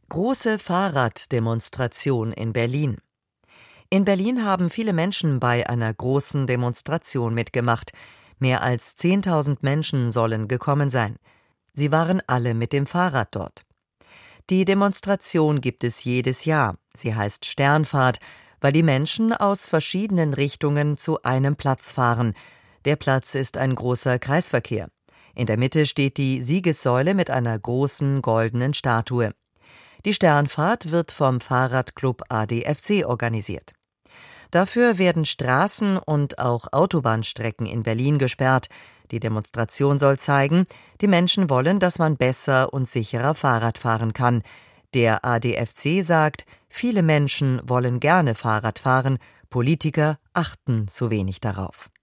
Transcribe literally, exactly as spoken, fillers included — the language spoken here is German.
Große Fahrraddemonstration in Berlin. In Berlin haben viele Menschen bei einer großen Demonstration mitgemacht. Mehr als zehntausend Menschen sollen gekommen sein. Sie waren alle mit dem Fahrrad dort. Die Demonstration gibt es jedes Jahr. Sie heißt Sternfahrt, weil die Menschen aus verschiedenen Richtungen zu einem Platz fahren. Der Platz ist ein großer Kreisverkehr. In der Mitte steht die Siegessäule mit einer großen goldenen Statue. Die Sternfahrt wird vom Fahrradclub A D F C organisiert. Dafür werden Straßen und auch Autobahnstrecken in Berlin gesperrt. Die Demonstration soll zeigen, die Menschen wollen, dass man besser und sicherer Fahrrad fahren kann. Der A D F C sagt, viele Menschen wollen gerne Fahrrad fahren, Politiker achten zu wenig darauf.